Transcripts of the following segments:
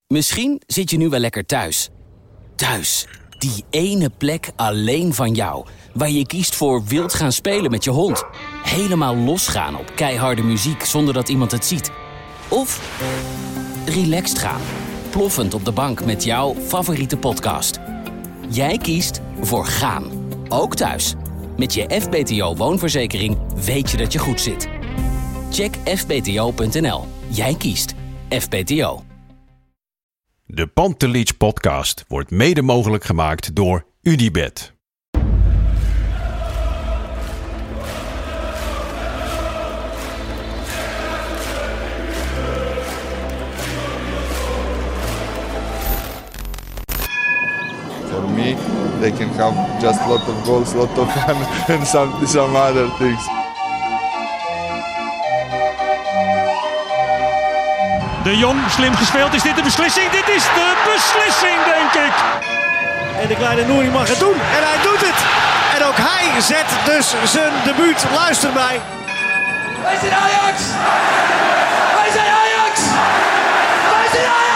Misschien zit je nu wel lekker thuis. Thuis, die ene plek alleen van jou. Waar je kiest voor wild gaan spelen met je hond. Helemaal losgaan op keiharde muziek zonder dat iemand het ziet. Of relaxed gaan, ploffend op de bank met jouw favoriete podcast. Jij kiest voor gaan, ook thuis. Met je FBTO woonverzekering weet je dat je goed zit. Check fbto.nl. Jij kiest FBTO. De Pantelich podcast wordt mede mogelijk gemaakt door UdiBet. For me, they can have just a lot of goals, a lot of fun and some other things. De Jong, slim gespeeld. Is dit de beslissing? Dit is de beslissing, denk ik. En de kleine Nouri mag het doen. En hij doet het. En ook hij zet dus zijn debuut. Luister mij. Wij zijn Ajax! Wij zijn Ajax! Wij zijn Ajax!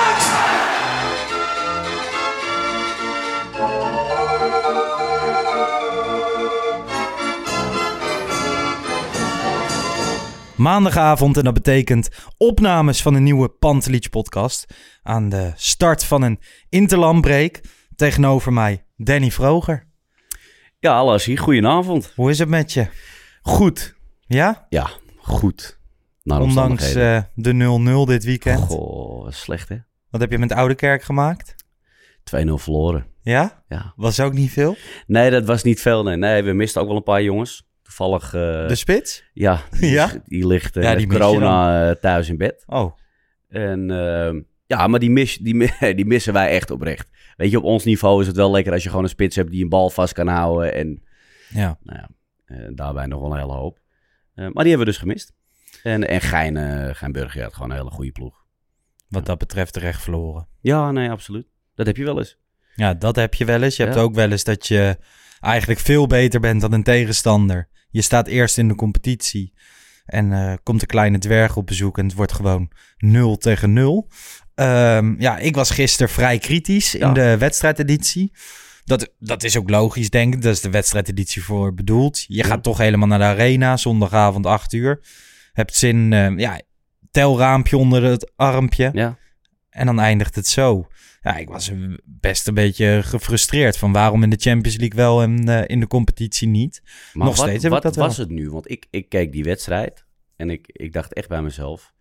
Maandagavond en dat betekent opnames van een nieuwe Pantelich podcast. Aan de start van een interlandbreak. Tegenover mij Danny Vroger. Ja, Lassie, goedenavond. Hoe is het met je? Goed. Ja? Ja, goed. Ondanks de 0-0 dit weekend. Goh, slecht hè? Wat heb je met Oudekerk gemaakt? 2-0 verloren. Ja? Ja. Was ook niet veel? Nee, dat was niet veel. Nee, we misten ook wel een paar jongens. Toevallig... de spits? Ja, die ligt met corona thuis in bed. Oh. En maar die missen wij echt oprecht. Weet je, op ons niveau is het wel lekker als je gewoon een spits hebt die een bal vast kan houden. En daarbij nog wel een hele hoop. Maar die hebben we dus gemist. En Geinburger had gewoon een hele goede ploeg. Wat dat betreft terecht verloren. Ja, nee, absoluut. Dat heb je wel eens. Ja, dat heb je wel eens. Je hebt ook wel eens dat je eigenlijk veel beter bent dan een tegenstander. Je staat eerst in de competitie en komt een kleine dwerg op bezoek en het wordt gewoon 0-0. Ik was gisteren vrij kritisch in de wedstrijdeditie. Dat is ook logisch, denk ik. Dat is de wedstrijdeditie voor bedoeld. Je gaat toch helemaal naar de arena, zondagavond 8:00. Hebt zin, telraampje onder het armpje. Ja. En dan eindigt het zo. Ja, ik was best een beetje gefrustreerd van waarom in de Champions League wel en in de competitie niet. Maar nog steeds heb ik dat wel. Wat was het nu? Want ik keek die wedstrijd en ik dacht echt bij mezelf...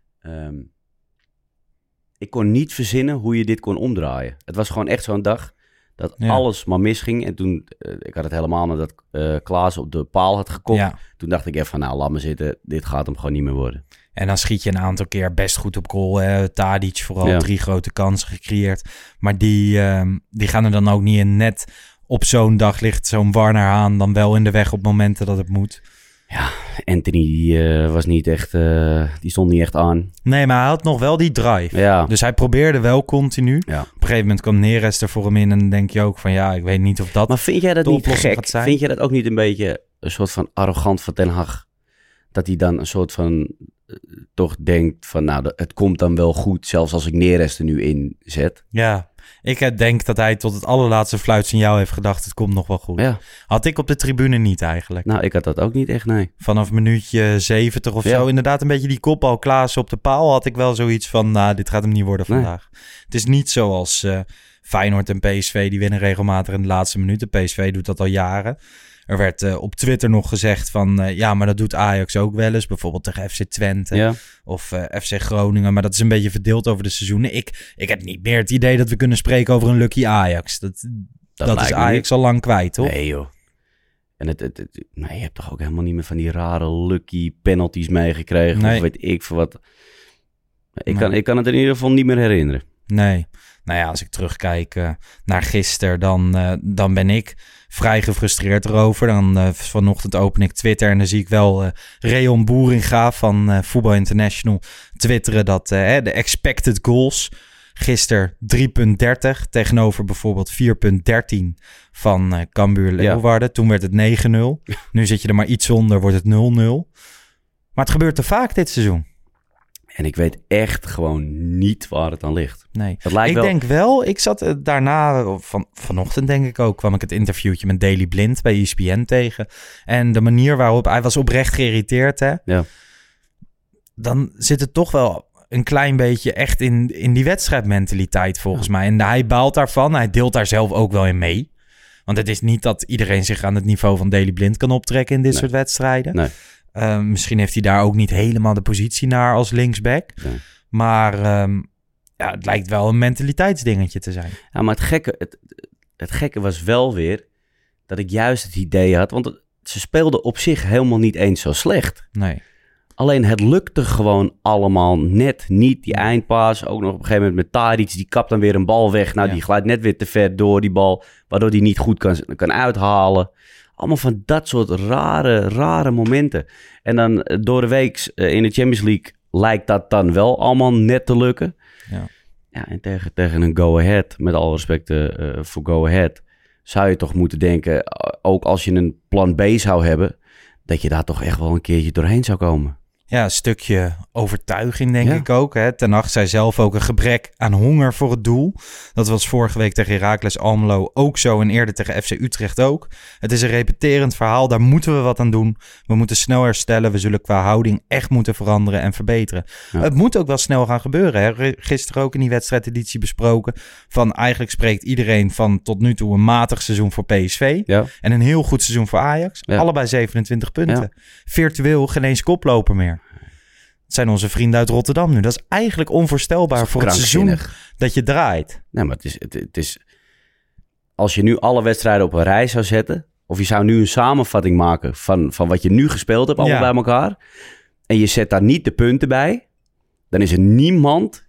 ik kon niet verzinnen hoe je dit kon omdraaien. Het was gewoon echt zo'n dag dat alles maar misging. En toen, ik had het helemaal nadat Klaas op de paal had gekopt. Ja. Toen dacht ik even van, laat me zitten. Dit gaat hem gewoon niet meer worden. En dan schiet je een aantal keer best goed op goal. Tadic vooral 3 grote kansen gecreëerd. Maar die gaan er dan ook niet in. Net op zo'n dag ligt zo'n Warner Haan dan wel in de weg op momenten dat het moet. Ja, Anthony was niet echt, die stond niet echt aan. Nee, maar hij had nog wel die drive. Ja. Dus hij probeerde wel continu. Ja. Op een gegeven moment kwam Neres er voor hem in en dan denk je ook van ik weet niet of dat. Maar vind jij dat niet gek? Vind jij dat ook niet een beetje een soort van arrogant van Ten Hag? Dat hij dan een soort van toch denkt van het komt dan wel goed, zelfs als ik Neres er nu in zet. Ja, ik denk dat hij tot het allerlaatste fluitsignaal heeft gedacht, het komt nog wel goed. Ja. Had ik op de tribune niet eigenlijk. Nou, ik had dat ook niet echt, nee. Vanaf minuutje 70 of zo, inderdaad een beetje die kopbal Klaas op de paal, had ik wel zoiets van, dit gaat hem niet worden vandaag. Nee. Het is niet zoals Feyenoord en PSV, die winnen regelmatig in de laatste minuten. PSV doet dat al jaren. Er werd op Twitter nog gezegd van... maar dat doet Ajax ook wel eens. Bijvoorbeeld tegen FC Twente of FC Groningen. Maar dat is een beetje verdeeld over de seizoenen. Ik heb niet meer het idee dat we kunnen spreken over een lucky Ajax. Dat is Ajax al lang kwijt, toch? Nee, joh. En je hebt toch ook helemaal niet meer van die rare lucky penalties meegekregen? Nee. Of weet ik voor wat. Ik kan het in ieder geval niet meer herinneren. Nee. Nou ja, als ik terugkijk naar gisteren, dan ben ik vrij gefrustreerd erover. Dan vanochtend open ik Twitter en dan zie ik wel Reon Boeringa van Voetbal International twitteren dat de expected goals gisteren 3,30 tegenover bijvoorbeeld 4,13 van Cambuur Leeuwarden. Toen werd het 9-0. Nu zit je er maar iets onder, wordt het 0-0. Maar het gebeurt te vaak dit seizoen. En ik weet echt gewoon niet waar het aan ligt. Nee, denk wel, ik zat daarna, vanochtend denk ik ook, kwam ik het interviewtje met Daley Blind bij ESPN tegen. En de manier waarop, hij was oprecht geïrriteerd, hè. Ja. Dan zit het toch wel een klein beetje echt in die wedstrijdmentaliteit volgens mij. En hij baalt daarvan, hij deelt daar zelf ook wel in mee. Want het is niet dat iedereen zich aan het niveau van Daley Blind kan optrekken in dit soort wedstrijden. Nee. Misschien heeft hij daar ook niet helemaal de positie naar als linksback. Nee. Maar het lijkt wel een mentaliteitsdingetje te zijn. Ja, maar het gekke was wel weer dat ik juist het idee had... Want ze speelden op zich helemaal niet eens zo slecht. Nee. Alleen het lukte gewoon allemaal net niet. Die eindpaas, ook nog op een gegeven moment met Tadic, die kapt dan weer een bal weg. Nou, die glijdt net weer te ver door die bal, waardoor die niet goed kan uithalen. Allemaal van dat soort rare momenten. En dan door de week in de Champions League lijkt dat dan wel allemaal net te lukken. Ja, en tegen een go-ahead, met alle respect voor go-ahead, zou je toch moeten denken, ook als je een plan B zou hebben, dat je daar toch echt wel een keertje doorheen zou komen. Ja, een stukje overtuiging denk ik ook. Hè. Ten Hag zei zelf ook een gebrek aan honger voor het doel. Dat was vorige week tegen Heracles Almelo ook zo en eerder tegen FC Utrecht ook. Het is een repeterend verhaal, daar moeten we wat aan doen. We moeten snel herstellen, we zullen qua houding echt moeten veranderen en verbeteren. Ja. Het moet ook wel snel gaan gebeuren. Hè. Gisteren ook in die wedstrijdeditie besproken van eigenlijk spreekt iedereen van tot nu toe een matig seizoen voor PSV. Ja. En een heel goed seizoen voor Ajax. Ja. Allebei 27 punten. Ja. Virtueel geen eens koploper meer. Het zijn onze vrienden uit Rotterdam nu. Dat is eigenlijk onvoorstelbaar voor het seizoen dat je draait. Nee, maar het is... Als je nu alle wedstrijden op een rij zou zetten, of je zou nu een samenvatting maken van wat je nu gespeeld hebt, allemaal bij elkaar, en je zet daar niet de punten bij, dan is er niemand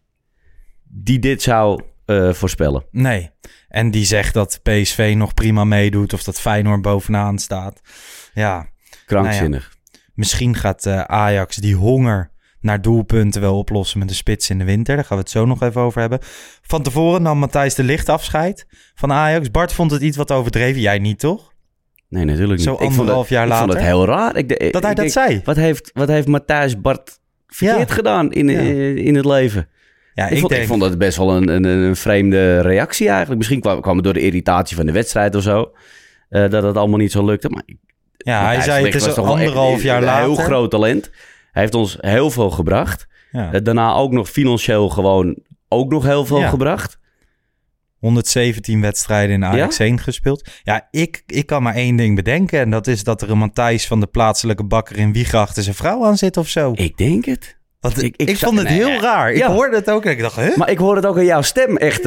die dit zou voorspellen. Nee, en die zegt dat PSV nog prima meedoet of dat Feyenoord bovenaan staat. Ja. Krankzinnig. Nou ja, misschien gaat Ajax die honger naar doelpunten wel oplossen met de spits in de winter. Daar gaan we het zo nog even over hebben. Van tevoren nam Matthijs de Ligt afscheid van Ajax. Bart vond het iets wat overdreven. Jij niet, toch? Nee, natuurlijk niet. Zo anderhalf jaar later. Ik vond het heel raar. Dat hij dat zei. Wat heeft Matthijs Bart verkeerd gedaan in het leven? Ja, ik vond dat best wel een vreemde reactie eigenlijk. Misschien kwam het door de irritatie van de wedstrijd of zo. Dat het allemaal niet zo lukte. Maar hij zei het is anderhalf jaar later. Een heel groot talent. Hij heeft ons heel veel gebracht. Ja. Daarna ook nog financieel gewoon ook nog heel veel gebracht. 117 wedstrijden in Ajax 1 gespeeld. Ja, ik kan maar één ding bedenken. En dat is dat er een Matthijs van de plaatselijke bakker in Wiegen zijn vrouw aan zit of zo. Ik denk het. Ik vond het heel raar. Ik hoorde het ook en ik dacht, huh? Maar ik hoorde het ook aan jouw stem echt.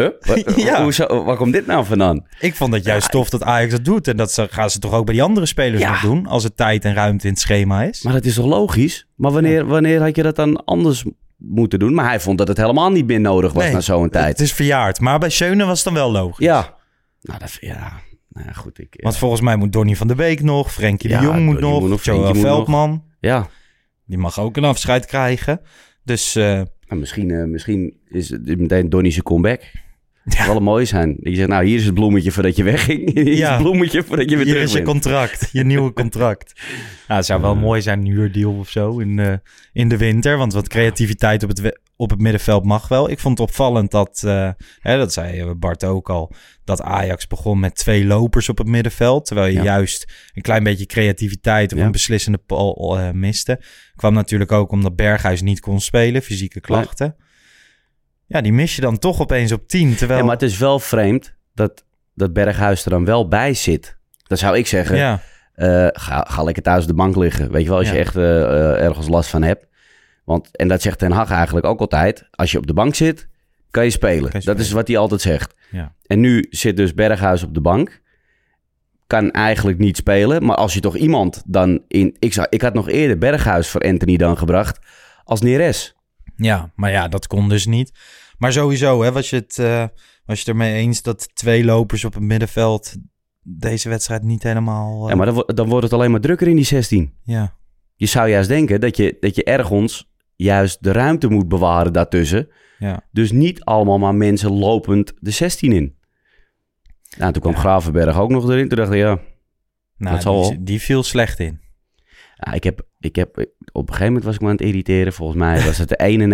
Waar komt dit nou vandaan? Ik vond het juist tof dat Ajax dat doet. En dat gaan ze toch ook bij die andere spelers nog doen. Als er tijd en ruimte in het schema is. Maar dat is toch logisch? Maar wanneer had je dat dan anders moeten doen? Maar hij vond dat het helemaal niet meer nodig was na zo'n tijd. Het is verjaard. Maar bij Schöne was het dan wel logisch. Ja. Nou, goed. Want volgens mij moet Donny van der Beek nog. Frenkie de Jong moet nog. Joël Veldman. Ja. Die mag ook een afscheid krijgen. Dus misschien is het meteen Donny zijn comeback. Dat zou wel mooi zijn. Je zegt, nou, hier is het bloemetje voordat je wegging. Hier is het bloemetje voordat je weer terug bent. Hier is je contract, je nieuwe contract. Nou, het zou wel mooi zijn, een huurdeal of zo in de winter. Want wat creativiteit op het middenveld mag wel. Ik vond het opvallend dat, dat zei Bart ook al, dat Ajax begon met 2 lopers op het middenveld. Terwijl je juist een klein beetje creativiteit op een beslissende bal miste. Kwam natuurlijk ook omdat Berghuis niet kon spelen, fysieke klachten. Ja, die mis je dan toch opeens op 10. Terwijl... Ja, maar het is wel vreemd dat Berghuis er dan wel bij zit. Dan zou ik zeggen, ga lekker thuis op de bank liggen. Weet je wel, als je echt ergens last van hebt. En dat zegt Ten Hag eigenlijk ook altijd. Als je op de bank zit, kan je spelen. Dat is wat hij altijd zegt. Ja. En nu zit dus Berghuis op de bank. Kan eigenlijk niet spelen. Maar als je toch iemand dan in... Ik had nog eerder Berghuis voor Anthony dan gebracht als Neres. Ja, maar ja, dat kon dus niet. Maar sowieso, hè, was je het ermee eens dat 2 lopers op het middenveld deze wedstrijd niet helemaal... Ja, maar dan wordt het alleen maar drukker in die 16. Ja. Je zou juist denken dat je ergens juist de ruimte moet bewaren daartussen. Ja. Dus niet allemaal maar mensen lopend de 16 in. Nou, toen kwam Gravenberg ook nog erin. Toen dacht ik, Nou, die viel slecht in. Ja, ik Op een gegeven moment was ik me aan het irriteren. Volgens mij was het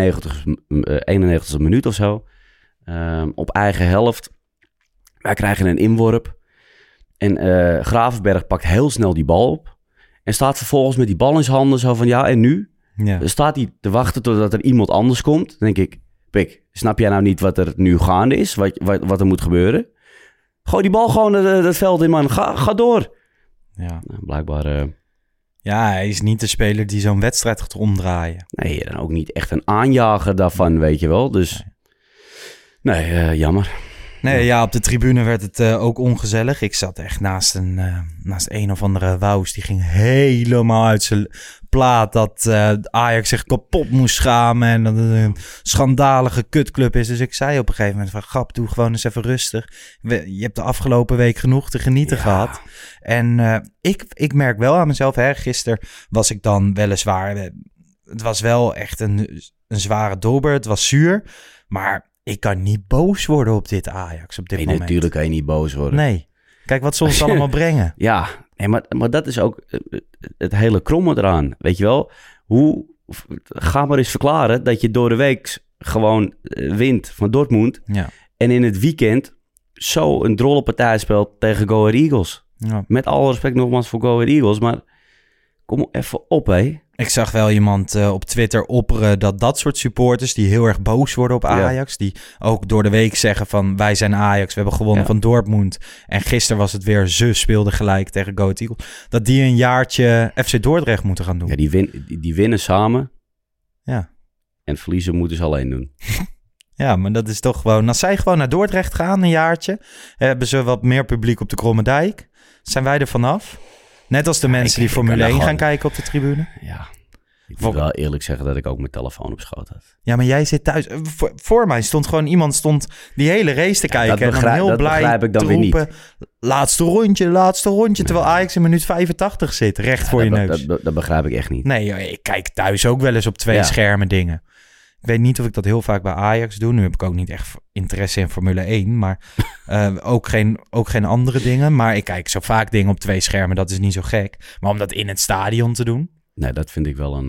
de 91ste minuut of zo. Op eigen helft. Wij krijgen een inworp. En Gravenberg pakt heel snel die bal op. En staat vervolgens met die bal in zijn handen zo van ja, en nu? Ja. Dan staat hij te wachten totdat er iemand anders komt. Dan denk ik, Pik, snap jij nou niet wat er nu gaande is? Wat er moet gebeuren? Gooi die bal gewoon het veld in, man. Ga door. Ja. Nou, blijkbaar... Ja, hij is niet de speler die zo'n wedstrijd gaat omdraaien. Nee, en ook niet echt een aanjager daarvan, weet je wel. Dus, nee, jammer. Nee, ja, op de tribune werd het ook ongezellig. Ik zat echt naast een of andere Wous. Die ging helemaal uit zijn plaat dat Ajax zich kapot moest schamen en dat het een schandalige kutclub is. Dus ik zei op een gegeven moment van, grap, doe gewoon eens even rustig. Je hebt de afgelopen week genoeg te genieten gehad. En ik merk wel aan mezelf, gisteren was ik dan weliswaar... Het was wel echt een zware dobber, het was zuur, maar... Ik kan niet boos worden op dit Ajax op dit moment. Natuurlijk kan je niet boos worden. Nee. Kijk wat ze ons allemaal brengen. Ja, maar dat is ook het hele kromme eraan. Weet je wel? Ga maar eens verklaren dat je door de week gewoon wint van Dortmund. Ja. En in het weekend zo een drolle partij speelt tegen Go Ahead Eagles. Ja. Met alle respect nogmaals voor Go Ahead Eagles, maar kom even op, hé. Ik zag wel iemand op Twitter opperen dat soort supporters die heel erg boos worden op Ajax, die ook door de week zeggen van wij zijn Ajax, we hebben gewonnen van Dortmund. En gisteren was het weer ze speelden gelijk tegen Go Ahead Eagles. Dat die een jaartje FC Dordrecht moeten gaan doen. Ja, die winnen samen. Ja. En verliezen moeten ze alleen doen. Ja, maar dat is toch gewoon... Als zij gewoon naar Dordrecht gaan een jaartje, hebben ze wat meer publiek op de Kromme Dijk. Zijn wij er vanaf? Net als de mensen die Formule 1 gaan kijken op de tribune. Ja, ik moet wel eerlijk zeggen dat ik ook mijn telefoon op schoot had. Ja, maar jij zit thuis. Voor mij stond gewoon iemand die hele race te kijken. En dan heel blij ik dan te roepen, weer niet. Laatste rondje. Terwijl Ajax in minuut 85 zit, recht voor je neus. Dat begrijp ik echt niet. Nee, ik kijk thuis ook wel eens op 2 schermen dingen. Ik weet niet of ik dat heel vaak bij Ajax doe. Nu heb ik ook niet echt interesse in Formule 1. Maar ook geen andere dingen. Maar ik kijk zo vaak dingen op 2 schermen. Dat is niet zo gek. Maar om dat in het stadion te doen... Nee, dat vind ik wel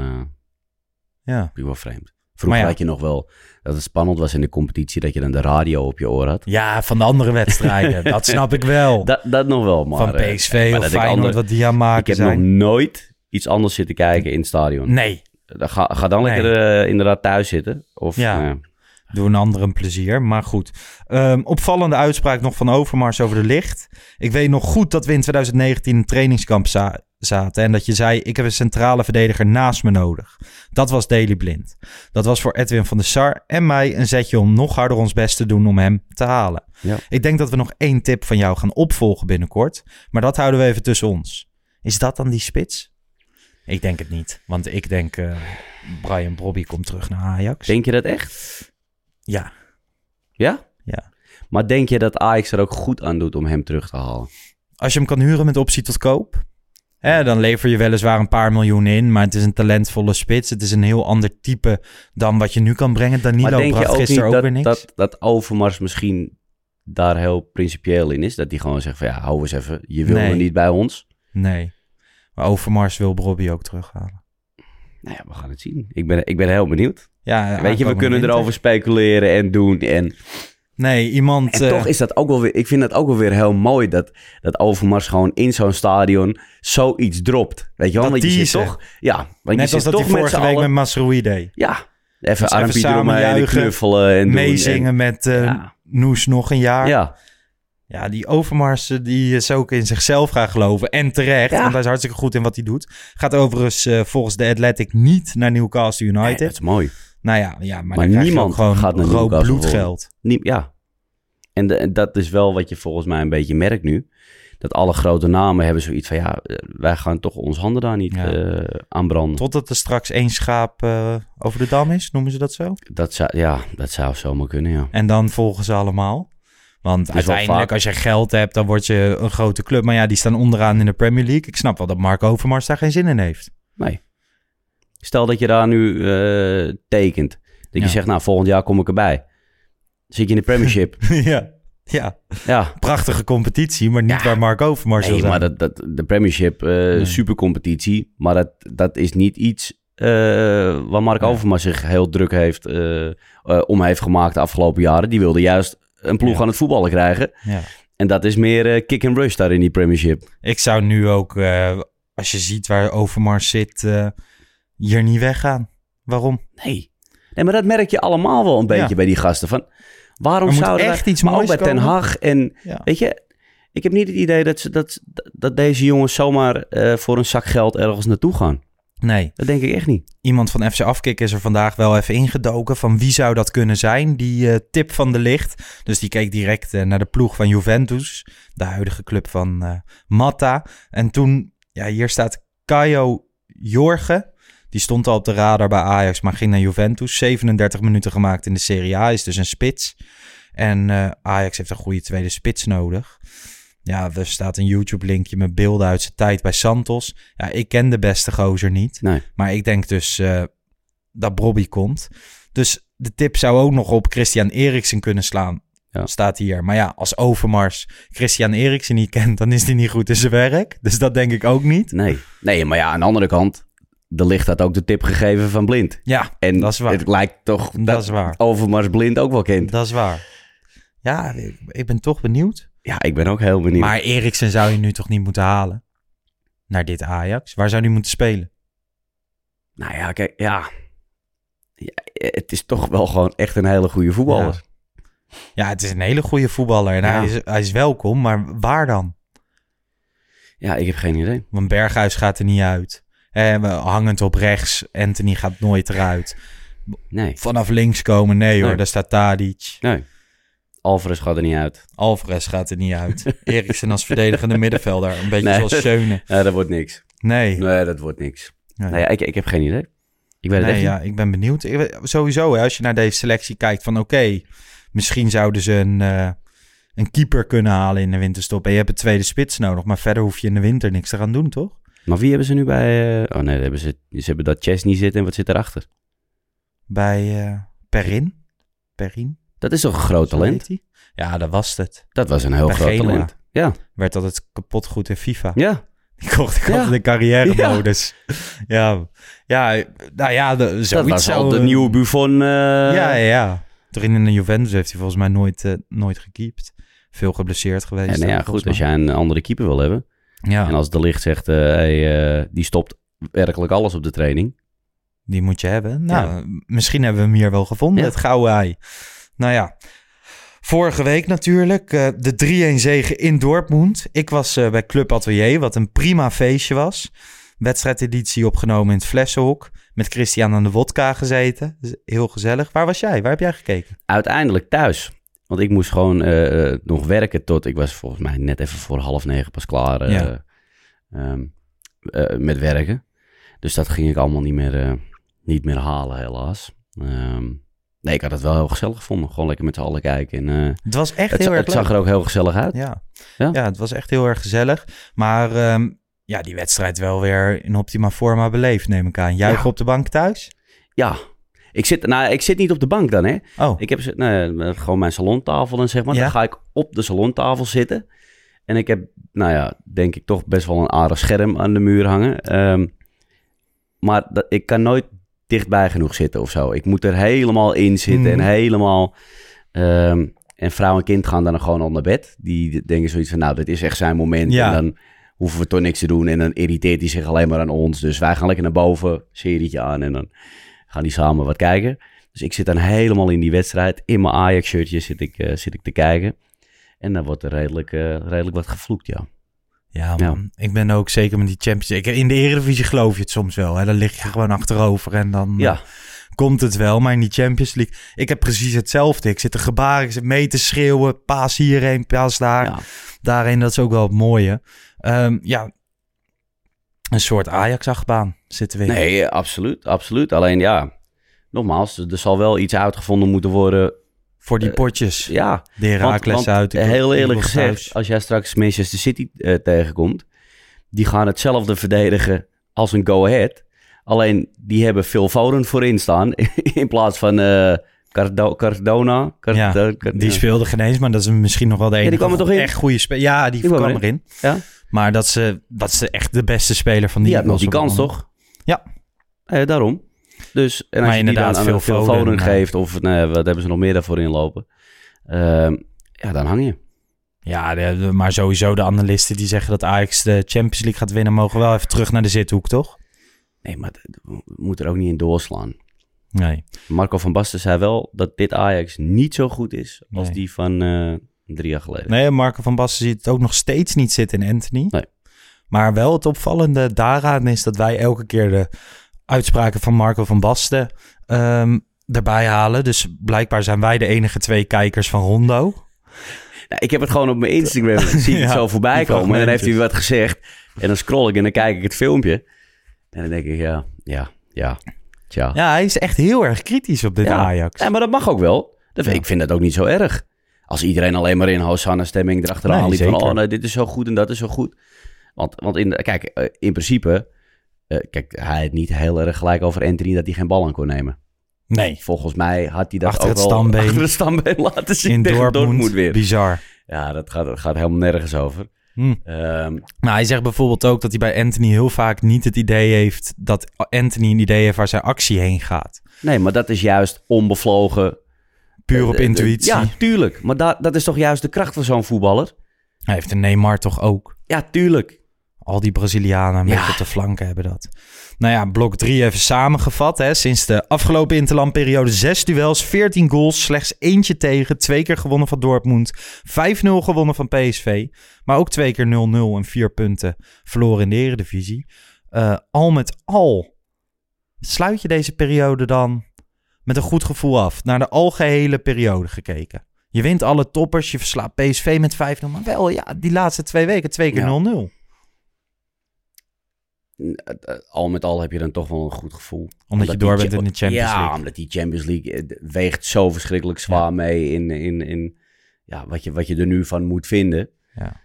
wel vreemd. Vroeger had je nog wel dat het spannend was in de competitie... dat je dan de radio op je oor had. Ja, van de andere wedstrijden. Dat snap ik wel. Dat nog wel, maar... Van PSV of Feyenoord wat die aan maken zijn. Ik heb nog nooit iets anders zitten kijken in het stadion. Nee. Ga dan lekker inderdaad thuis zitten. Of, doe een ander een plezier. Maar goed. Opvallende uitspraak nog van Overmars over de licht. Ik weet nog goed dat we in 2019 in een trainingskamp zaten. En dat je zei, ik heb een centrale verdediger naast me nodig. Dat was Daley Blind. Dat was voor Edwin van der Sar en mij een zetje om nog harder ons best te doen om hem te halen. Ja. Ik denk dat we nog 1 tip van jou gaan opvolgen binnenkort. Maar dat houden we even tussen ons. Is dat dan die spits? Ik denk het niet. Want ik denk Brian Brobby komt terug naar Ajax. Denk je dat echt? Ja. Ja? Ja. Maar denk je dat Ajax er ook goed aan doet om hem terug te halen? Als je hem kan huren met optie tot koop... dan lever je weliswaar een paar miljoen in... maar het is een talentvolle spits. Het is een heel ander type dan wat je nu kan brengen. Danilo bracht gisteren ook weer niks. Dat Overmars misschien daar heel principieel in is? Dat hij gewoon zegt van ja, hou eens even. Je wil er niet bij ons. Nee. Maar Overmars wil Brobby ook terughalen. Nou ja, we gaan het zien. Ik ben heel benieuwd. Ja, weet je, we kunnen erover speculeren en doen. En toch is dat ook wel weer... Ik vind dat ook wel weer heel mooi dat Overmars gewoon in zo'n stadion zoiets dropt. Weet je wel? Want je zit toch... Ja, want net je als zit dat toch hij vorige week met Masroui deed. Ja, even armpje eromheen en knuffelen en meezingen doen. Met Noes nog een jaar. Ja. Ja, die Overmars die is ook in zichzelf gaan geloven. En terecht, want hij is hartstikke goed in wat hij doet. Gaat overigens volgens de Athletic niet naar Newcastle United. Nee, dat is mooi. Nou ja, maar niemand gewoon gaat naar rood bloedgeld. Ja. En dat is wel wat je volgens mij een beetje merkt nu. Dat alle grote namen hebben zoiets van... ja, wij gaan toch onze handen daar niet aanbranden. Totdat er straks 1 schaap over de dam is, noemen ze dat zo? Dat zou zomaar kunnen, ja. En dan volgen ze allemaal. Want uiteindelijk, als je geld hebt, dan word je een grote club. Maar ja, die staan onderaan in de Premier League. Ik snap wel dat Mark Overmars daar geen zin in heeft. Nee. Stel dat je daar nu tekent. Dat je zegt, nou, volgend jaar kom ik erbij. Zit je in de Premiership. Ja. Ja, prachtige competitie, maar niet waar Mark Overmars wil zijn. Maar de Premiership, supercompetitie. Maar dat is niet iets waar Mark Overmars zich heel druk om heeft gemaakt de afgelopen jaren. Die wilde juist een ploeg aan het voetballen krijgen. Ja. En dat is meer kick and rush daar in die Premiership. Ik zou nu ook, als je ziet waar Overmars zit, hier niet weggaan. Waarom? Nee, maar dat merk je allemaal wel een beetje bij die gasten. Van, waarom zouden echt iets moois ook bij Ten Hag en weet je, ik heb niet het idee dat deze jongens zomaar voor een zak geld ergens naartoe gaan. Nee. Dat denk ik echt niet. Iemand van FC Afkikken is er vandaag wel even ingedoken van wie zou dat kunnen zijn, die tip van de licht. Dus die keek direct naar de ploeg van Juventus, de huidige club van Matta. En toen, hier staat Caio Jorge. Die stond al op de radar bij Ajax, maar ging naar Juventus. 37 minuten gemaakt in de Serie A, is dus een spits. En Ajax heeft een goede tweede spits nodig. Ja, er staat een YouTube-linkje met beelden uit zijn tijd bij Santos. Ja, ik ken de beste gozer niet. Nee. Maar ik denk dus dat Bobby komt. Dus de tip zou ook nog op Christian Eriksen kunnen slaan. Ja. Staat hier. Maar ja, als Overmars Christian Eriksen niet kent, dan is hij niet goed in zijn werk. Dus dat denk ik ook niet. Nee, maar ja, aan de andere kant, de licht had ook de tip gegeven van Blind. Ja, en dat is waar. Het lijkt toch dat is waar. Overmars Blind ook wel kent. Dat is waar. Ja, ik ben toch benieuwd. Ja, ik ben ook heel benieuwd. Maar Eriksen zou je nu toch niet moeten halen? Naar dit Ajax? Waar zou hij moeten spelen? Nou ja, kijk, het is toch wel gewoon echt een hele goede voetballer. Ja, het is een hele goede voetballer. En hij is welkom, maar waar dan? Ja, ik heb geen idee. Want Berghuis gaat er niet uit. Hangend op rechts. Anthony gaat nooit eruit. Nee. Vanaf links komen, nee hoor, daar staat Tadic. Nee. Alvarez gaat er niet uit. Eriksen als verdedigende middenvelder. Een beetje zoals Schöne. Ja, dat wordt niks. Nee, dat wordt niks. Nee, ik heb geen idee. Ik weet het echt niet. Ik ben benieuwd. Sowieso, als je naar deze selectie kijkt van oké, misschien zouden ze een keeper kunnen halen in de winterstop. En je hebt een tweede spits nodig. Maar verder hoef je in de winter niks te gaan doen, toch? Maar wie hebben ze nu bij... ze hebben dat Chesney zitten en wat zit erachter? Bij Perrin. Dat is toch een groot talent? Ja, dat was het. Dat was een heel groot talent. Ja. Werd altijd kapot goed in FIFA. Ja. Ik kocht de carrière-modus. Ja. Nou ja, zoiets dat was al de nieuwe Buffon. Ja. Erin in de Juventus heeft hij volgens mij nooit gekiept. Veel geblesseerd geweest. En goed, als jij een andere keeper wil hebben. Ja. En als De Ligt zegt, die stopt werkelijk alles op de training. Die moet je hebben. Nou, misschien hebben we hem hier wel gevonden, het gouden ei. Nou ja, vorige week natuurlijk de 3-1 zege in Dortmund. Ik was bij Club Atelier, wat een prima feestje was. Wedstrijdeditie opgenomen in het Flessenhok. Met Christian aan de wodka gezeten. Heel gezellig. Waar was jij? Waar heb jij gekeken? Uiteindelijk thuis. Want ik moest gewoon nog werken tot... Ik was volgens mij net even voor 8:30 pas klaar met werken. Dus dat ging ik allemaal niet meer halen, helaas. Nee, ik had het wel heel gezellig gevonden. Gewoon lekker met z'n allen kijken. En, het was echt heel erg leuk. Het zag er ook heel gezellig uit. Ja, het was echt heel erg gezellig. Maar die wedstrijd wel weer in optima forma beleefd, neem ik aan. Juichen op de bank thuis? Ja. Ik zit niet op de bank dan, hè. Oh. Ik heb gewoon mijn salontafel en zeg maar. Dan ga ik op de salontafel zitten. En ik heb, denk ik toch best wel een aardig scherm aan de muur hangen. Maar ik kan nooit dichtbij genoeg zitten of zo. Ik moet er helemaal in zitten en helemaal... en vrouw en kind gaan dan gewoon al naar bed. Die denken zoiets van, dit is echt zijn moment. Ja. En dan hoeven we toch niks te doen. En dan irriteert hij zich alleen maar aan ons. Dus wij gaan lekker naar boven, serietje aan. En dan gaan die samen wat kijken. Dus ik zit dan helemaal in die wedstrijd. In mijn Ajax-shirtje zit ik te kijken. En dan wordt er redelijk wat gevloekt, ja. Ja, man. Ja. Ik ben ook zeker met die Champions League. In de Eredivisie geloof je het soms wel. Hè? Dan lig je gewoon achterover en dan komt het wel. Maar in die Champions League... Ik heb precies hetzelfde. Ik zit te gebaren, ik zit mee te schreeuwen. Paas hierheen, paas daar. Ja. Daarheen, dat is ook wel het mooie. Een soort Ajax-achtbaan zitten we in. Nee, absoluut. Alleen nogmaals, er zal wel iets uitgevonden moeten worden... Voor die potjes. Ja. De Heracles uit. Heel eerlijk gezegd, als jij straks Manchester City tegenkomt... die gaan hetzelfde verdedigen als een Go Ahead. Alleen, die hebben Phil Foden voorin staan... in plaats van Cardona. Die speelde geen eens, maar dat is misschien nog wel de enige die kwam er toch in? echt goede speler. Ja, die kwam erin. Ja? Maar dat is echt de beste speler van die. Die had nog die kans, toch? Ja. Daarom. Dus, en als je die dan aan veel Foden geeft, of wat hebben ze nog meer daarvoor inlopen? Dan hang je. Ja, maar sowieso de analisten die zeggen dat Ajax de Champions League gaat winnen, mogen wel even terug naar de zithoek, toch? Nee, maar we moeten er ook niet in doorslaan. Nee. Marco van Basten zei wel dat dit Ajax niet zo goed is als die van 3 jaar geleden. Nee, Marco van Basten ziet het ook nog steeds niet zitten in Anthony. Nee. Maar wel het opvallende daaraan is dat wij elke keer de uitspraken van Marco van Basten erbij halen. Dus blijkbaar zijn wij de enige 2 kijkers van Rondo. Nou, ik heb het gewoon op mijn Instagram zie ik het zo voorbij komen. En dan heeft hij wat gezegd. En dan scroll ik en dan kijk ik het filmpje. En dan denk ik, ja. Tja. Ja, hij is echt heel erg kritisch op dit Ajax. Ja, maar dat mag ook wel. Ik vind dat ook niet zo erg. Als iedereen alleen maar in Hosanna-stemming erachteraan liep van... nee, dit is zo goed en dat is zo goed. Want in principe... hij had niet heel erg gelijk over Anthony dat hij geen bal aan kon nemen. Nee. Volgens mij had hij dat achter ook het wel achter het stambeen laten zien in tegen Dortmund weer. Bizar. Ja, dat gaat helemaal nergens over. Maar hij zegt bijvoorbeeld ook dat hij bij Anthony heel vaak niet het idee heeft... dat Anthony een idee heeft waar zijn actie heen gaat. Nee, maar dat is juist onbevlogen. Puur op intuïtie. Ja, tuurlijk. Maar dat is toch juist de kracht van zo'n voetballer? Hij heeft een Neymar toch ook? Ja, tuurlijk. Al die Brazilianen met op de flanken hebben dat. Nou ja, blok 3 even samengevat. Hè. Sinds de afgelopen interlandperiode 6 duels, 14 goals, slechts eentje tegen. 2 keer gewonnen van Dortmund, 5-0 gewonnen van PSV. Maar ook 2 keer 0-0 en 4 punten verloren in de Eredivisie. Al met al sluit je deze periode dan met een goed gevoel af. Naar de algehele periode gekeken. Je wint alle toppers, je verslaat PSV met 5-0. Maar wel, die laatste 2 weken 2 keer 0-0. Al met al heb je dan toch wel een goed gevoel. Omdat je door bent in de Champions League. Ja, omdat die Champions League weegt zo verschrikkelijk zwaar mee in wat je er nu van moet vinden. Ja.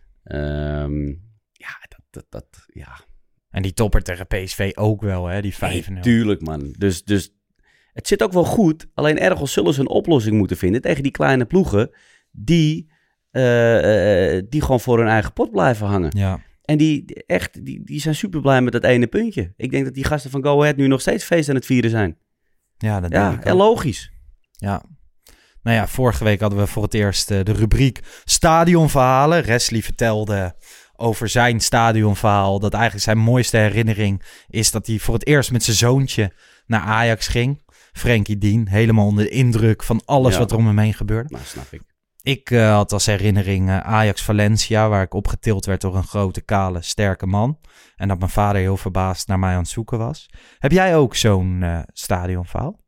Ja. En die topper tegen PSV ook wel, hè? Die 5-0. Nee, tuurlijk, man. Dus het zit ook wel goed. Alleen ergens zullen ze een oplossing moeten vinden tegen die kleine ploegen die gewoon voor hun eigen pot blijven hangen. Ja. En die zijn super blij met dat ene puntje. Ik denk dat die gasten van Go Ahead nu nog steeds feest aan het vieren zijn. Ja, dat denk ik ook. En logisch. Ja. Nou ja, vorige week hadden we voor het eerst de rubriek stadionverhalen. Wesley vertelde over zijn stadionverhaal. Dat eigenlijk zijn mooiste herinnering is dat hij voor het eerst met zijn zoontje naar Ajax ging. Frenkie Dien, helemaal onder de indruk van alles wat er om hem heen gebeurde. Nou, snap ik. Ik had als herinnering Ajax-Valencia, waar ik opgetild werd door een grote, kale, sterke man. En dat mijn vader heel verbaasd naar mij aan het zoeken was. Heb jij ook zo'n stadionverhaal?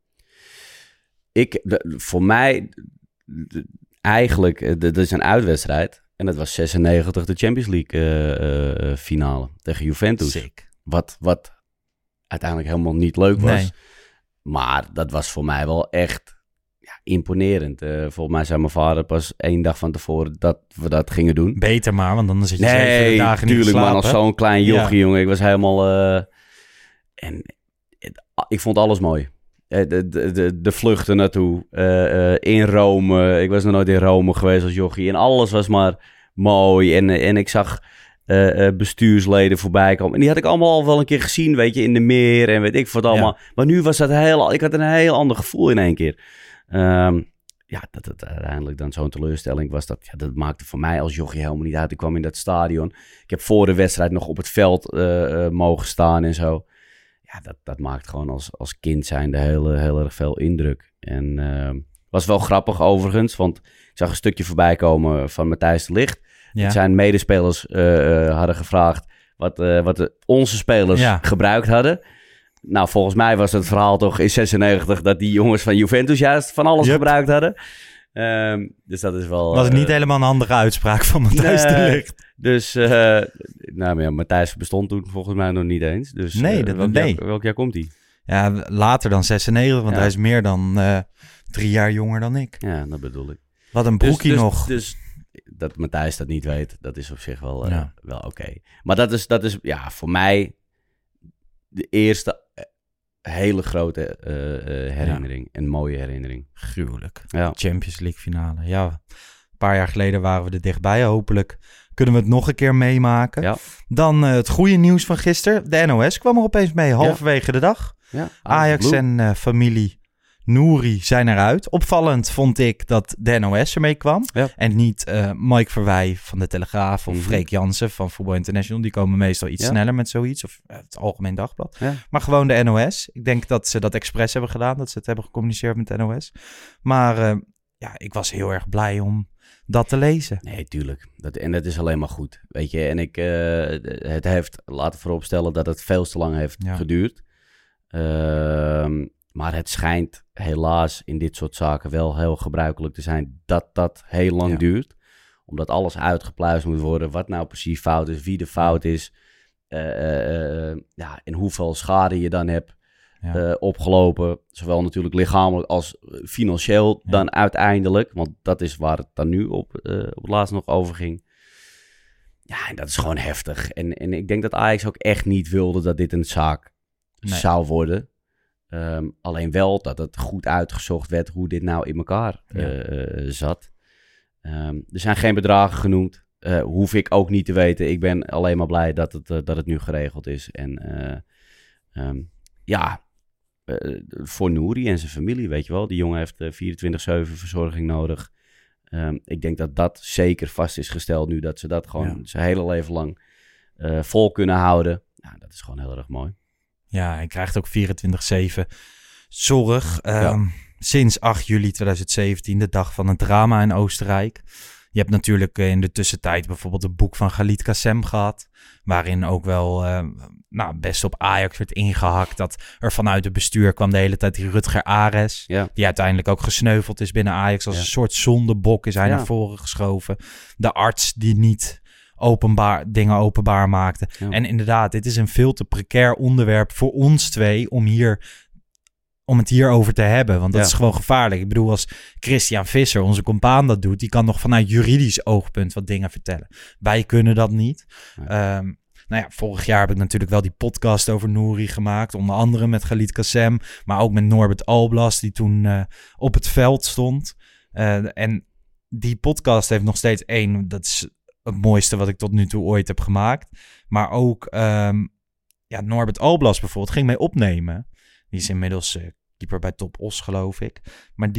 Voor mij, eigenlijk, dat is een uitwedstrijd. En dat was 96 de Champions League finale tegen Juventus. Sick. Wat uiteindelijk helemaal niet leuk was. Nee. Maar dat was voor mij wel echt imponerend. Volgens mij zei mijn vader pas 1 dag van tevoren dat we dat gingen doen. Beter maar, want dan zit je 7 dagen niet te slapen. Man, als zo'n klein jochie, jongen. Ik was helemaal... ik vond alles mooi. De vluchten naartoe. In Rome. Ik was nog nooit in Rome geweest als jochie. En alles was maar mooi. En ik zag bestuursleden voorbij komen. En die had ik allemaal al wel een keer gezien, weet je, in de meer en weet ik wat allemaal. Ja. Maar nu was dat ik had een heel ander gevoel in één keer. Dat het uiteindelijk dan zo'n teleurstelling was. Dat maakte voor mij als jochie helemaal niet uit. Ik kwam in dat stadion. Ik heb voor de wedstrijd nog op het veld mogen staan en zo. Ja, dat maakt gewoon als kind zijnde heel erg veel indruk. En was wel grappig overigens, want ik zag een stukje voorbij komen van Matthijs de Ligt. Ja. Zijn medespelers hadden gevraagd wat onze spelers gebruikt hadden. Nou, volgens mij was het verhaal toch in 96 dat die jongens van Juventus juist van alles gebruikt hadden. Dus dat is wel... Was het niet helemaal een andere uitspraak van Matthijs de Ligt? Dus, Matthijs bestond toen volgens mij nog niet eens. Dus welk jaar komt hij? Ja, later dan 96, want hij is meer dan 3 jaar jonger dan ik. Ja, dat bedoel ik. Wat een broekie nog. Dus dat Matthijs dat niet weet, dat is op zich wel oké. Maar dat is voor mij de eerste hele grote herinnering. Een mooie herinnering. Gruwelijk. Ja. Champions League finale. Ja, een paar jaar geleden waren we er dichtbij. Hopelijk kunnen we het nog een keer meemaken. Ja. Dan het goede nieuws van gisteren. De NOS kwam er opeens mee, halverwege de dag. Ja. Ajax en familie Nouri zijn eruit. Opvallend vond ik dat de NOS ermee kwam. Ja. En niet Mike Verwij van de Telegraaf of Freek Jansen van Voetbal International. Die komen meestal iets sneller met zoiets. Of het Algemeen Dagblad. Ja. Maar gewoon de NOS. Ik denk dat ze dat expres hebben gedaan. Dat ze het hebben gecommuniceerd met de NOS. Maar ik was heel erg blij om dat te lezen. Nee, tuurlijk. Dat is alleen maar goed. Weet je, en het heeft, laten vooropstellen dat het veel te lang heeft geduurd. Maar het schijnt helaas in dit soort zaken wel heel gebruikelijk te zijn dat heel lang duurt. Omdat alles uitgepluist moet worden. Wat nou precies fout is, wie de fout is. En hoeveel schade je dan hebt opgelopen. Zowel natuurlijk lichamelijk als financieel dan uiteindelijk. Want dat is waar het dan nu op het laatst nog over ging. Ja, en dat is gewoon heftig. En ik denk dat Ajax ook echt niet wilde dat dit een zaak zou worden. Alleen wel dat het goed uitgezocht werd hoe dit nou in elkaar zat. Er zijn geen bedragen genoemd. Hoef ik ook niet te weten. Ik ben alleen maar blij dat het nu geregeld is. En voor Nouri en zijn familie, weet je wel. Die jongen heeft 24/7 verzorging nodig. Ik denk dat dat zeker vast is gesteld nu. Dat ze dat gewoon zijn hele leven lang vol kunnen houden. Ja, dat is gewoon heel erg mooi. Ja, hij krijgt ook 24/7 zorg. Sinds 8 juli 2017, de dag van het drama in Oostenrijk. Je hebt natuurlijk in de tussentijd bijvoorbeeld het boek van Khalid Kassem gehad. Waarin ook wel best op Ajax werd ingehakt. Dat er vanuit het bestuur kwam de hele tijd die Rutger Ares. Ja. Die uiteindelijk ook gesneuveld is binnen Ajax. Als een soort zondebok is hij naar voren geschoven. De arts die niet dingen openbaar maakte. Ja. En inderdaad, dit is een veel te precair onderwerp voor ons twee om het hierover te hebben. Want dat is gewoon gevaarlijk. Ik bedoel, als Christian Visser, onze compaan, dat doet, die kan nog vanuit juridisch oogpunt wat dingen vertellen. Wij kunnen dat niet. Nee. Vorig jaar heb ik natuurlijk wel die podcast over Nouri gemaakt. Onder andere met Khalid Kassem. Maar ook met Norbert Alblas, die toen op het veld stond. En die podcast heeft nog steeds dat is het mooiste wat ik tot nu toe ooit heb gemaakt. Maar ook Norbert Alblas bijvoorbeeld ging mee opnemen. Die is inmiddels keeper bij Top Os, geloof ik. Maar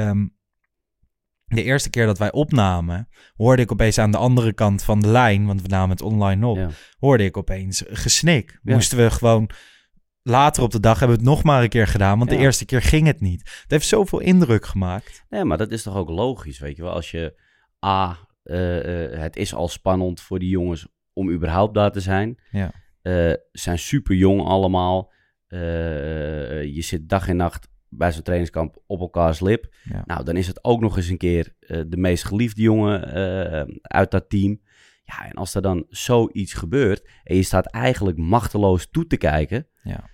de eerste keer dat wij opnamen, hoorde ik opeens aan de andere kant van de lijn, want we namen het online op, hoorde ik opeens gesnik. Ja. Moesten we gewoon later op de dag hebben we het nog maar een keer gedaan, want de eerste keer ging het niet. Het heeft zoveel indruk gemaakt. Nee, maar dat is toch ook logisch, weet je wel. Als je het is al spannend voor die jongens om überhaupt daar te zijn. Ja. Zijn super jong allemaal. Je zit dag en nacht bij zo'n trainingskamp op elkaars lip. Ja. Nou, dan is het ook nog eens een keer de meest geliefde jongen uit dat team. Ja, en als er dan zoiets gebeurt en je staat eigenlijk machteloos toe te kijken,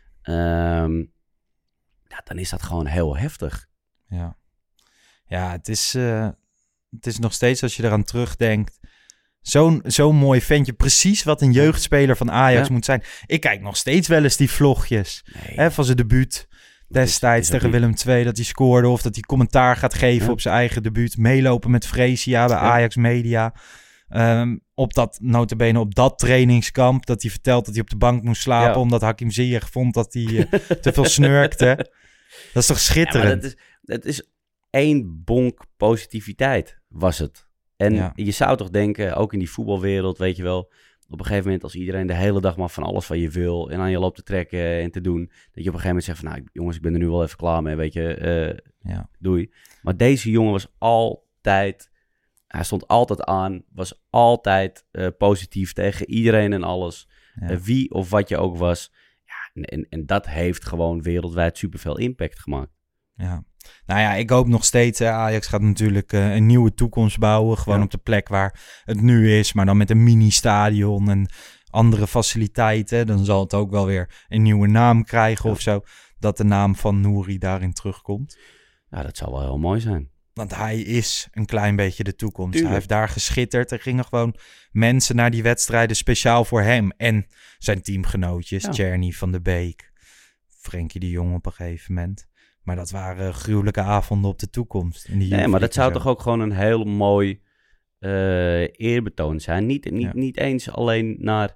dan is dat gewoon heel heftig. Ja, het is nog steeds, als je eraan terugdenkt, zo'n mooi ventje. Precies wat een jeugdspeler van Ajax moet zijn. Ik kijk nog steeds wel eens die vlogjes van zijn debuut destijds tegen Willem II, dat hij scoorde, of dat hij commentaar gaat geven op zijn eigen debuut. Meelopen met Fresia bij Ajax Media. Op dat trainingskamp, dat hij vertelt dat hij op de bank moest slapen, omdat Hakim Ziyech vond dat hij te veel snurkte. Dat is toch schitterend? Ja, dat is één bonk positiviteit, was het. En je zou toch denken, ook in die voetbalwereld, weet je wel, op een gegeven moment als iedereen de hele dag maar van alles van je wil en aan je loopt te trekken en te doen, dat je op een gegeven moment zegt van, nou jongens, ik ben er nu wel even klaar mee, weet je, doei. Maar deze jongen was altijd, hij stond altijd aan, was altijd positief tegen iedereen en alles, wie of wat je ook was. Ja, en dat heeft gewoon wereldwijd superveel impact gemaakt. Ja. Nou ja, ik hoop nog steeds, Ajax gaat natuurlijk een nieuwe toekomst bouwen. Gewoon op de plek waar het nu is, maar dan met een mini-stadion en andere faciliteiten. Dan zal het ook wel weer een nieuwe naam krijgen of zo. Dat de naam van Nouri daarin terugkomt. Ja, dat zou wel heel mooi zijn. Want hij is een klein beetje de toekomst. Tuurlijk. Hij heeft daar geschitterd. Er gingen gewoon mensen naar die wedstrijden speciaal voor hem. En zijn teamgenootjes, Tjerni van de Beek, Frenkie de Jong op een gegeven moment. Maar dat waren gruwelijke avonden op de toekomst. Nee, maar dat zou toch ook gewoon een heel mooi eerbetoon zijn. Niet eens alleen naar,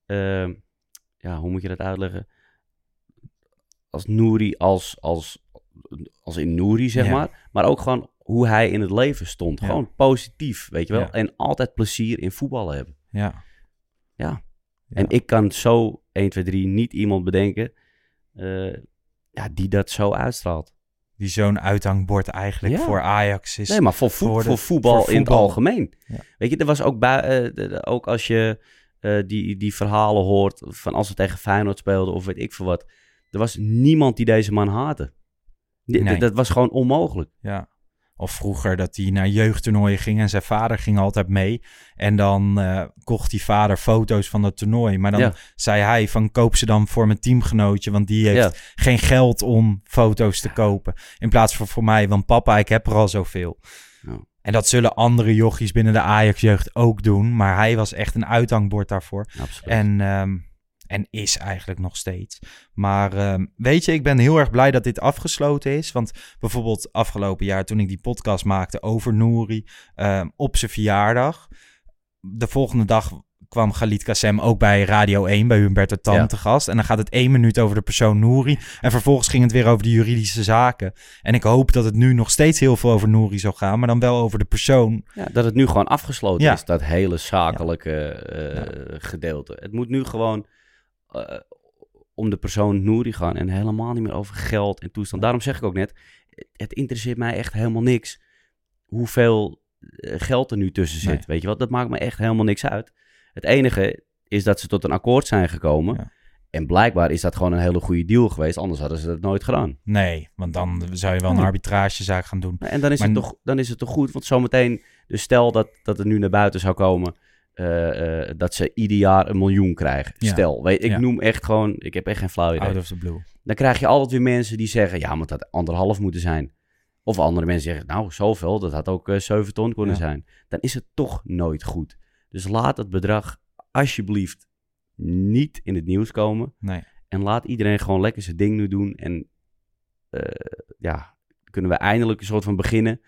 hoe moet je dat uitleggen? Als Nouri, als in Nouri, zeg maar. Maar ook gewoon hoe hij in het leven stond. Gewoon positief, weet je wel. Ja. En altijd plezier in voetballen hebben. Ja. En ik kan zo 1, 2, 3 niet iemand bedenken die dat zo uitstraalt. Die zo'n uithangbord eigenlijk voor Ajax is. Nee, maar voor voetbal in het algemeen. Ja. Weet je, er was ook ook als je die verhalen hoort van als we tegen Feyenoord speelden of weet ik veel wat. Er was niemand die deze man haatte. Dat was gewoon onmogelijk. Ja. Of vroeger dat hij naar jeugdtoernooien ging en zijn vader ging altijd mee. En dan kocht die vader foto's van dat toernooi. Maar dan zei hij van koop ze dan voor mijn teamgenootje. Want die heeft geen geld om foto's te kopen. In plaats van voor mij, want papa, ik heb er al zoveel. Ja. En dat zullen andere jochies binnen de Ajax-jeugd ook doen. Maar hij was echt een uithangbord daarvoor. Absoluut. En is eigenlijk nog steeds. Maar weet je, ik ben heel erg blij dat dit afgesloten is. Want bijvoorbeeld afgelopen jaar toen ik die podcast maakte over Nouri op zijn verjaardag. De volgende dag kwam Khalid Kassem ook bij Radio 1, bij Humberto Tan te gast. En dan gaat het 1 minuut over de persoon Nouri. En vervolgens ging het weer over de juridische zaken. En ik hoop dat het nu nog steeds heel veel over Nouri zal gaan, maar dan wel over de persoon. Ja, dat het nu gewoon afgesloten is, dat hele zakelijke gedeelte. Het moet nu gewoon om de persoon Nouri gaan en helemaal niet meer over geld en toestand. Daarom zeg ik ook net, het interesseert mij echt helemaal niks hoeveel geld er nu tussen zit. Weet je wat? Dat maakt me echt helemaal niks uit. Het enige is dat ze tot een akkoord zijn gekomen. Ja. En blijkbaar is dat gewoon een hele goede deal geweest. Anders hadden ze dat nooit gedaan. Nee, want dan zou je wel een arbitragezaak gaan doen. En dan is het toch goed. Want zometeen, dus stel dat het nu naar buiten zou komen, dat ze ieder jaar 1 miljoen krijgen. Ja. Stel, ik noem echt gewoon, ik heb echt geen flauw idee. Out of the blue. Dan krijg je altijd weer mensen die zeggen, ja, maar dat had 1,5 moeten zijn. Of andere mensen zeggen, nou, zoveel, dat had ook 7 ton kunnen zijn. Dan is het toch nooit goed. Dus laat het bedrag alsjeblieft niet in het nieuws komen. Nee. En laat iedereen gewoon lekker zijn ding nu doen. En kunnen we eindelijk een soort van beginnen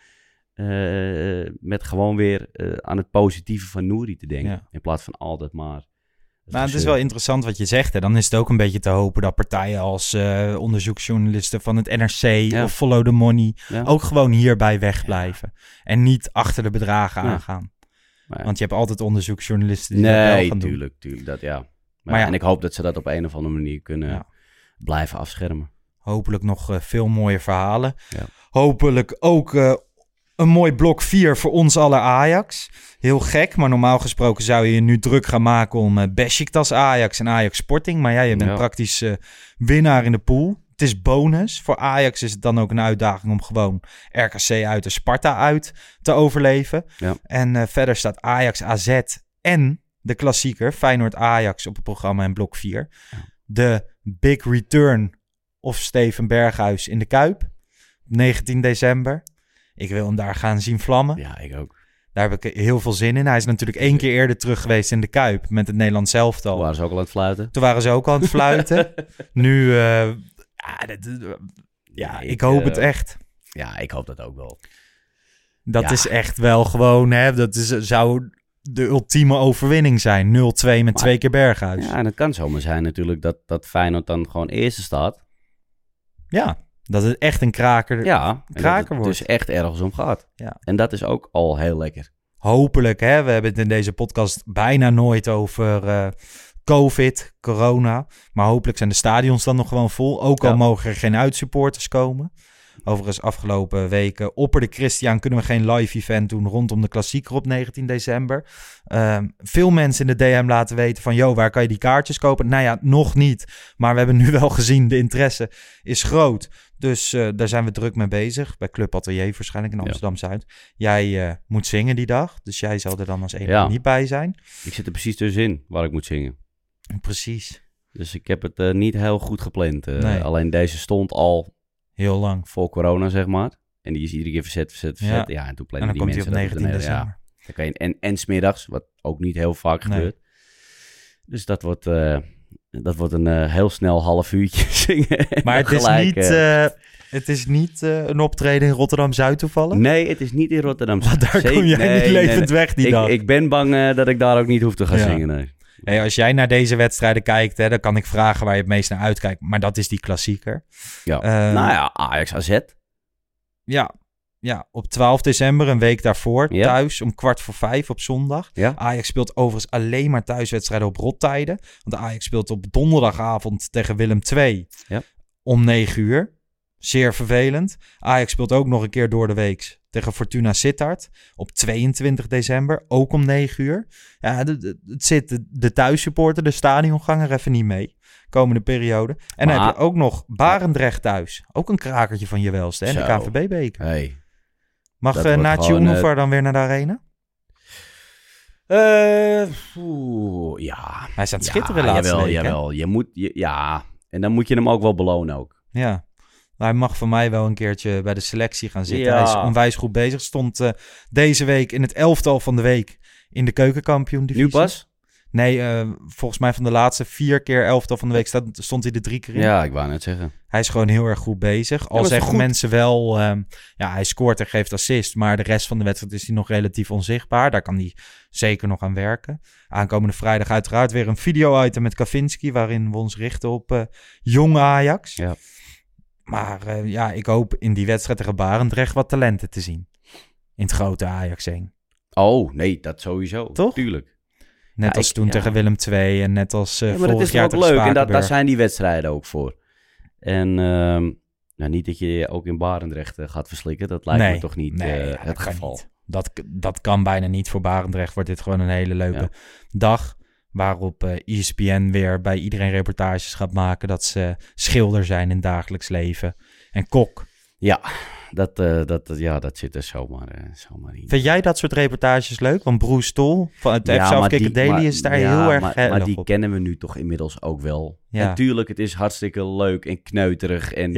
met gewoon weer aan het positieve van Nouri te denken. Ja. In plaats van altijd maar... Maar het is wel interessant wat je zegt. Hè. Dan is het ook een beetje te hopen dat partijen als onderzoeksjournalisten van het NRC of Follow the Money ook gewoon hierbij wegblijven. Ja. En niet achter de bedragen aangaan. Ja. Want je hebt altijd onderzoeksjournalisten die dat wel gaan doen. Tuurlijk, dat ja. Maar en ik hoop dat ze dat op een of andere manier kunnen blijven afschermen. Hopelijk nog veel mooie verhalen. Ja. Hopelijk ook een mooi blok 4 voor ons alle Ajax. Heel gek, maar normaal gesproken zou je nu druk gaan maken om Beşiktaş Ajax en Ajax Sporting. Maar je bent praktisch winnaar in de pool. Het is bonus. Voor Ajax is het dan ook een uitdaging om gewoon RKC uit en Sparta uit te overleven. Ja. En verder staat Ajax AZ en de klassieker Feyenoord Ajax op het programma in blok 4. Ja. De big return of Steven Berghuis in de Kuip. 19 december. Ik wil hem daar gaan zien vlammen. Ja, ik ook. Daar heb ik heel veel zin in. Hij is natuurlijk 1 keer eerder terug geweest in de Kuip met het Nederlands elftal. Toen waren ze ook al aan het fluiten. Nu, ik hoop het echt. Ja, ik hoop dat ook wel. Dat is echt wel gewoon, zou de ultieme overwinning zijn. 0-2 met 2 keer Berghuis. Ja, en het kan zomaar zijn natuurlijk dat Feyenoord dan gewoon eerste staat. Ja, dat het echt een kraker wordt. Dus echt ergens om gaat. Ja. En dat is ook al heel lekker. Hopelijk, we hebben het in deze podcast bijna nooit over COVID, corona. Maar hopelijk zijn de stadions dan nog gewoon vol. Ook al mogen er geen uitsupporters komen. Overigens, afgelopen weken opperde Christian, kunnen we geen live event doen rondom de klassieker op 19 december. Veel mensen in de DM laten weten van, waar kan je die kaartjes kopen? Nou ja, nog niet. Maar we hebben nu wel gezien, de interesse is groot. Dus daar zijn we druk mee bezig. Bij Club Atelier waarschijnlijk in Amsterdam-Zuid. Jij moet zingen die dag. Dus jij zal er dan als enige niet bij zijn. Ik zit er precies tussenin waar ik moet zingen. Precies. Dus ik heb het niet heel goed gepland. Nee. Alleen deze stond al heel lang voor corona, zeg maar. En die is iedere keer verzet. Ja, en toen plannen die mensen... En dan komt hij op 19 december. Ja. Dan kan je, en 's middags, wat ook niet heel vaak gebeurt. Dus dat wordt Dat wordt een heel snel half uurtje zingen. Maar het is niet een optreden in Rotterdam-Zuid toevallig? Nee, het is niet in Rotterdam-Zuid. Daar kom jij niet levend weg die dag. Ik ben bang dat ik daar ook niet hoef te gaan zingen. Nee. Hey, als jij naar deze wedstrijden kijkt, hè, dan kan ik vragen waar je het meest naar uitkijkt. Maar dat is die klassieker. Ja, Ajax AZ. Ja, op 12 december, een week daarvoor, thuis om 4:15 op zondag. Ja. Ajax speelt overigens alleen maar thuiswedstrijden op rottijden. Want Ajax speelt op donderdagavond tegen Willem II om 9 uur. Zeer vervelend. Ajax speelt ook nog een keer door de week tegen Fortuna Sittard op 22 december, ook om 9 uur. Ja, het zit de thuissupporter, de stadionganger even niet mee. Komende periode. En dan heb je ook nog Barendrecht thuis. Ook een krakertje van je welste, hè? De KNVB-beker. Hey. Mag Nacho Unovar dan weer naar de arena? Ja. Hij is aan het schitteren laatste week. Jawel. En dan moet je hem ook wel belonen ook. Ja. Hij mag voor mij wel een keertje bij de selectie gaan zitten. Hij is onwijs goed bezig. Stond deze week in het elftal van de week in de keukenkampioen-divisie. Nu pas? Nee, volgens mij van de laatste 4 keer elftal van de week stond hij er 3 keer in. Ja, ik wou net zeggen. Hij is gewoon heel erg goed bezig. Al zeggen mensen wel, hij scoort en geeft assist, maar de rest van de wedstrijd is hij nog relatief onzichtbaar. Daar kan hij zeker nog aan werken. Aankomende vrijdag uiteraard weer een video-item met Kavinski, waarin we ons richten op jonge Ajax. Ja. Maar ik hoop in die wedstrijd tegen Barendrecht wat talenten te zien. In het grote Ajax 1. Oh, nee, dat sowieso. Toch? Tuurlijk. Net als toen tegen Willem II en net als vorig jaar tegen Spakenburg. Dat is ook leuk en daar zijn die wedstrijden ook voor. En niet dat je ook in Barendrecht gaat verslikken. Dat lijkt me toch niet het geval. Dat kan bijna niet. Voor Barendrecht wordt dit gewoon een hele leuke dag. Waarop ESPN weer bij iedereen reportages gaat maken dat ze schilder zijn in het dagelijks leven. En kok. Ja, dat zit er zomaar in. Vind jij dat soort reportages leuk? Want Broes Stol van het FC Afkikken Daily is daar heel erg maar die kennen we nu toch inmiddels ook wel. Ja. Natuurlijk, het is hartstikke leuk en kneuterig. En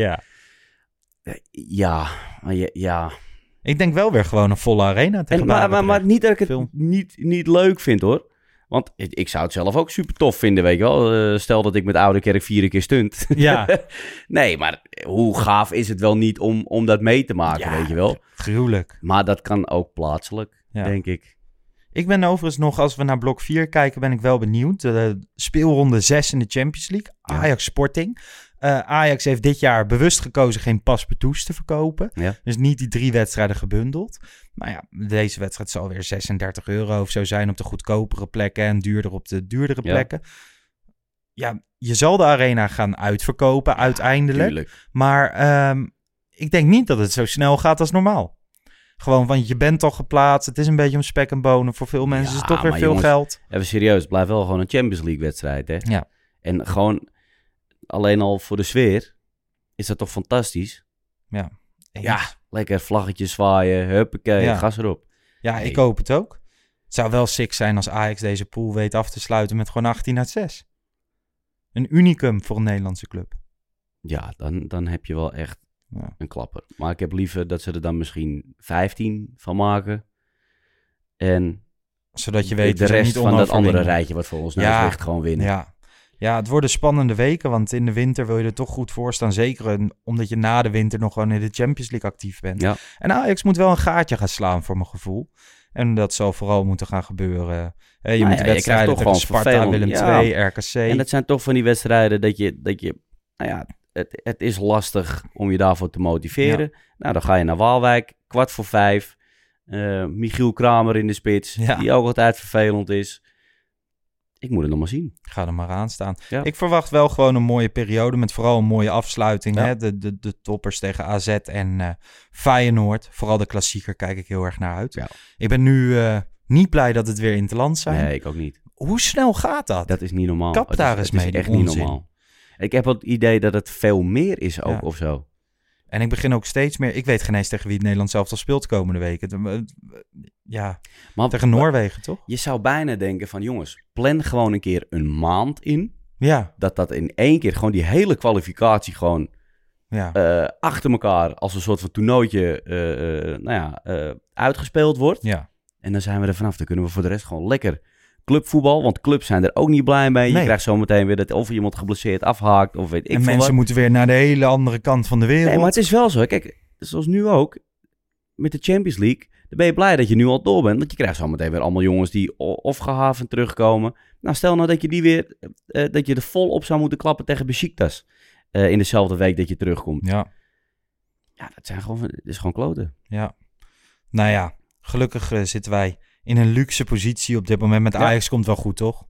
ja. Ik denk wel weer gewoon een volle arena tegen maar niet dat ik het niet leuk vind, hoor. Want ik zou het zelf ook super tof vinden, weet je wel. Stel dat ik met Oude Kerk 4 keer stunt. Ja. Nee, maar hoe gaaf is het wel niet om dat mee te maken, weet je wel. Gruwelijk. Maar dat kan ook plaatselijk, denk ik. Ik ben overigens nog, als we naar blok 4 kijken, ben ik wel benieuwd. Speelronde 6 in de Champions League. Ajax Sporting. Ajax heeft dit jaar bewust gekozen geen paspartouts te verkopen. Ja. Dus niet die 3 wedstrijden gebundeld. Maar ja, deze wedstrijd zal weer €36 of zo zijn op de goedkopere plekken en duurder op de duurdere plekken. Ja, je zal de arena gaan uitverkopen uiteindelijk. Tuurlijk. Maar ik denk niet dat het zo snel gaat als normaal. Gewoon, want je bent toch geplaatst. Het is een beetje om spek en bonen. Voor veel mensen is het toch weer veel geld. Even serieus, het blijft wel gewoon een Champions League wedstrijd, hè? Ja. En gewoon alleen al voor de sfeer is dat toch fantastisch? Ja. Ja, lekker vlaggetjes zwaaien, huppakee, gas erop. Ja, ik hoop het ook. Het zou wel sick zijn als Ajax deze pool weet af te sluiten met gewoon 18/6. Een unicum voor een Nederlandse club. Ja, dan heb je wel echt een klapper. Maar ik heb liever dat ze er dan misschien 15 van maken. En zodat je weet de rest van dat andere rijtje wat voor ons nou ligt gewoon winnen. Ja, het worden spannende weken, want in de winter wil je er toch goed voor staan. Zeker omdat je na de winter nog gewoon in de Champions League actief bent. Ja. En Ajax moet wel een gaatje gaan slaan voor mijn gevoel. En dat zal vooral moeten gaan gebeuren. Je moet wedstrijden tegen Sparta, Willem II, RKC. En dat zijn toch van die wedstrijden dat je het is lastig om je daarvoor te motiveren. Ja. Nou, dan ga je naar Waalwijk, 4:15. Michiel Kramer in de spits, die ook altijd vervelend is. Ik moet het nog maar zien. Ga er maar aan staan. Ja. Ik verwacht wel gewoon een mooie periode met vooral een mooie afsluiting. Ja. Hè? De toppers tegen AZ en Feyenoord. Vooral de klassieker kijk ik heel erg naar uit. Ja. Ik ben nu niet blij dat het weer in het land zijn. Nee, ik ook niet. Hoe snel gaat dat? Dat is niet normaal. Kap daar eens mee. Dat is echt niet normaal. Ik heb het idee dat het veel meer is ook of zo. En ik begin ook steeds meer... Ik weet geen eens tegen wie het Nederland zelf al speelt komende weken. Maar tegen Noorwegen, toch? Je zou bijna denken van... jongens, plan gewoon een keer een maand in. Ja. Dat in één keer gewoon die hele kwalificatie gewoon... achter elkaar als een soort van toernooitje uitgespeeld wordt. Ja. En dan zijn we er vanaf. Dan kunnen we voor de rest gewoon lekker clubvoetbal. Want clubs zijn er ook niet blij mee. Je krijgt zometeen weer dat of iemand geblesseerd afhaakt of weet ik veel wat. En mensen moeten weer naar de hele andere kant van de wereld. Nee, maar het is wel zo. Kijk, zoals nu ook. Met de Champions League. Dan ben je blij dat je nu al door bent. Want je krijgt zometeen weer allemaal jongens die of gehavend terugkomen. Nou, stel nou dat je die weer... dat je er vol op zou moeten klappen tegen Besiktas. In dezelfde week dat je terugkomt. Ja. Ja, dat is gewoon kloten. Ja. Nou ja, gelukkig zitten wij in een luxe positie op dit moment. Met Ajax komt wel goed, toch?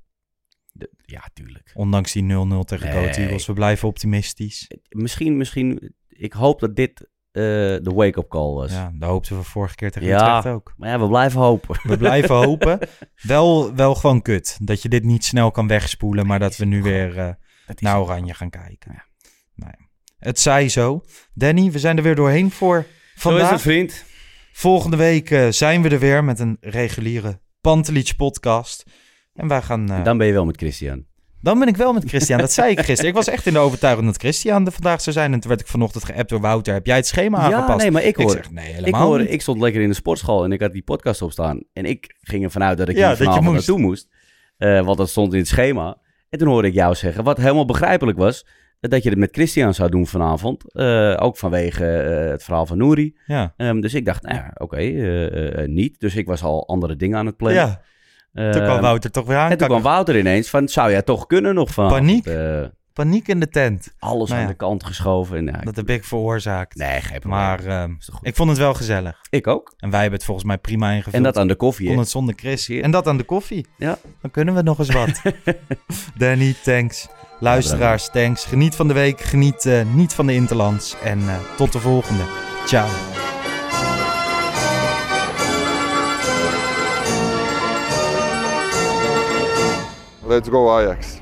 Ja, tuurlijk. Ondanks die 0-0 tegen Go Ahead Eagles. We blijven optimistisch. Misschien... Ik hoop dat dit de wake-up call was. Ja, dat hoopten we vorige keer tegen Utrecht ook. Maar ja, we blijven hopen. We blijven hopen. Wel gewoon kut. Dat je dit niet snel kan wegspoelen. Maar dat we nu weer naar Oranje gaan kijken. Ja. Nou ja. Het zij zo. Danny, we zijn er weer doorheen voor vandaag. Zo is het, vriend. Volgende week zijn we er weer met een reguliere Pantelic podcast. En wij gaan... Dan ben je wel met Christian. Dan ben ik wel met Christian, dat zei ik gisteren. Ik was echt in de overtuiging dat Christian er vandaag zou zijn. En toen werd ik vanochtend geappt door Wouter. Heb jij het schema aangepast? Ja, nee, maar ik zeg, nee, helemaal niet. Ik stond lekker in de sportschool en ik had die podcast opstaan. En ik ging ervan uit dat ik hier vanavond naartoe moest. Want dat stond in het schema. En toen hoorde ik jou zeggen, wat helemaal begrijpelijk was... dat je het met Christian zou doen vanavond. Ook vanwege het verhaal van Nouri. Ja. Dus ik dacht, niet. Dus ik was al andere dingen aan het plannen. Ja. Toen kwam Wouter toch weer aan. En toen kwam Wouter ineens van, zou jij toch kunnen nog van... Paniek in de tent. Alles aan de kant geschoven. En, dat heb ik veroorzaakt. Nee, geen probleem. Maar ik vond het wel gezellig. Ik ook. En wij hebben het volgens mij prima ingevuld. En dat aan de koffie. Kon het zonder Chris. En dat aan de koffie. Ja. Dan kunnen we nog eens wat. Danny, thanks. Luisteraars, thanks. Geniet van de week. Geniet niet van de Interlands. En tot de volgende. Ciao. Let's go Ajax.